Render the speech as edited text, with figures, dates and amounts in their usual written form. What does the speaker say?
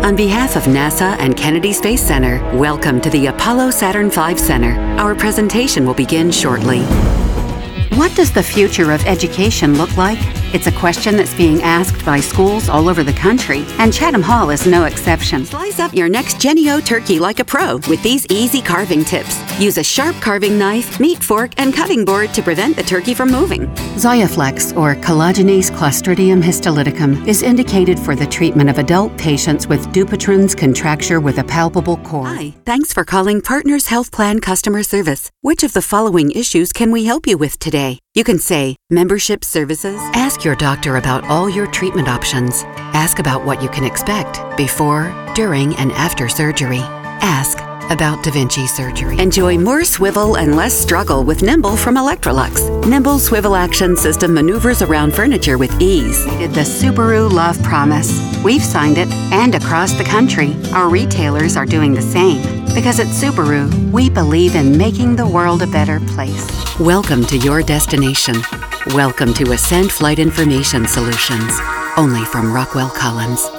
On behalf of NASA and Kennedy Space Center, welcome to the Apollo Saturn V Center. Our presentation will begin shortly. What does the future of education look like? It's a question that's being asked by schools all over the country, and Chatham Hall is no exception. Slice up your next Jennie-O turkey like a pro with these easy carving tips. Use a sharp carving knife, meat fork, and cutting board to prevent the turkey from moving. Xiaflex, or collagenase Clostridium histolyticum, is indicated for the treatment of adult patients with Dupuytren's contracture with a palpable cord. Hi, thanks for calling Partners Health Plan Customer Service. Which of the following issues can we help you with today? You can say, membership services. Ask your doctor about all your treatment options. Ask about what you can expect before, during, and after surgery. Ask about Da Vinci surgery. Enjoy more swivel and less struggle with Nimble from Electrolux. Nimble swivel action system maneuvers around furniture with ease. The Subaru Love Promise. We've signed it, and across the country, our retailers are doing the same. Because at Subaru, we believe in making the world a better place. Welcome to your destination. Welcome to Ascent Flight Information Solutions. Only from Rockwell Collins.